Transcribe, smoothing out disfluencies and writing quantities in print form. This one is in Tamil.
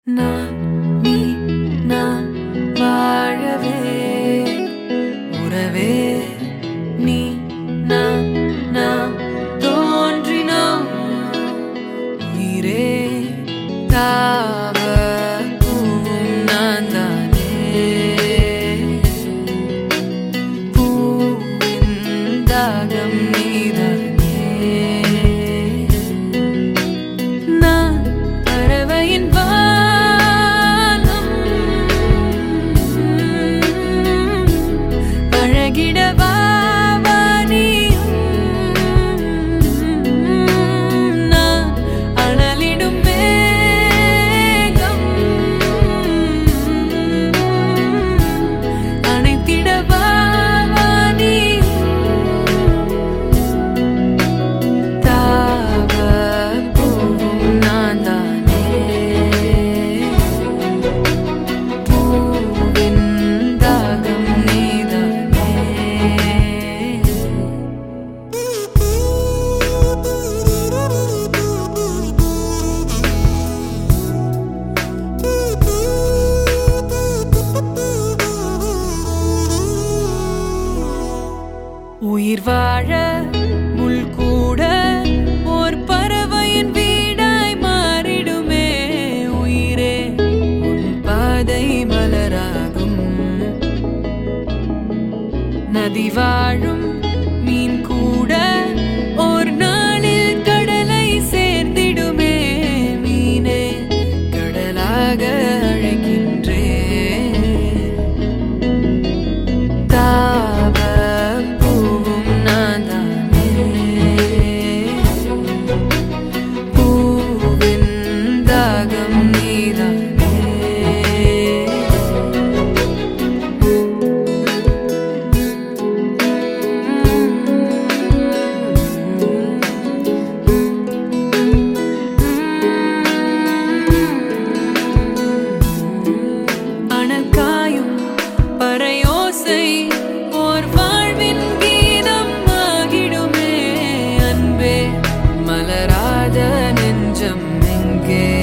நான் நீ நான் வாழவே உறவே நீ நான் நாம் தோன்றினோம் உயிரே தாவ பூவும் நான் தானே பூவின் தாகம் நீதானே நான் பறவையின் உயிர் வாழ முள் கூட ஓர் பறவையின் வீடாய் மாறிடுமே உயிரே உன் பாதை மலராகும் நதி வாழும் மீன் கூட ஓர் நாளில் கடலை சேர்ந்திடுமே மீனே கடலாக அழைக்கின்றே ஓர் வாழ்வின் கீதம் ஆகிடுமே அன்பே மலராத நெஞ்சம் எங்கே